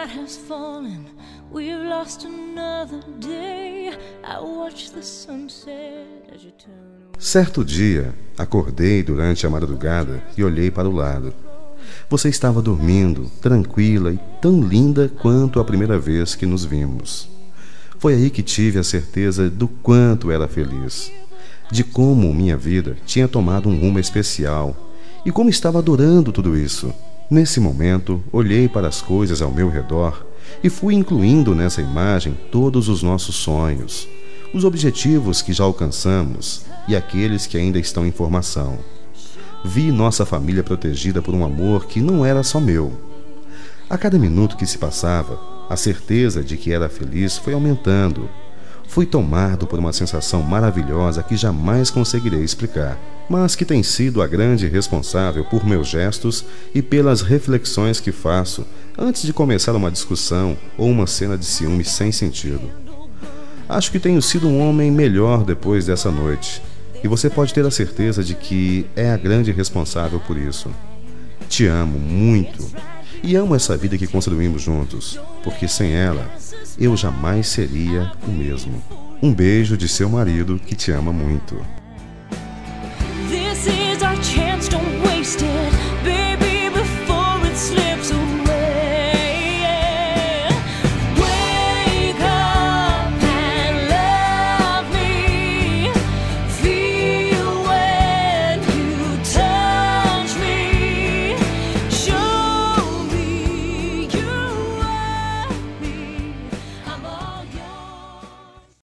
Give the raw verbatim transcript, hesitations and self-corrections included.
night has fallen, we've lost another day. I watch the sunset as you turn away. Certo dia, acordei durante a madrugada e olhei para o lado. Você estava dormindo, tranquila e tão linda quanto a primeira vez que nos vimos. Foi aí que tive a certeza do quanto era feliz, de como minha vida tinha tomado um rumo especial e como estava adorando tudo isso. Nesse momento, olhei para as coisas ao meu redor e fui incluindo nessa imagem todos os nossos sonhos, os objetivos que já alcançamos e aqueles que ainda estão em formação. Vi nossa família protegida por um amor que não era só meu. A cada minuto que se passava, a certeza de que era feliz foi aumentando. Fui tomado por uma sensação maravilhosa que jamais conseguirei explicar, mas que tem sido a grande responsável por meus gestos e pelas reflexões que faço antes de começar uma discussão ou uma cena de ciúme sem sentido. Acho que tenho sido um homem melhor depois dessa noite, e você pode ter a certeza de que é a grande responsável por isso. Te amo muito e amo essa vida que construímos juntos, porque sem ela, eu jamais seria o mesmo. Um beijo de seu marido que te ama muito.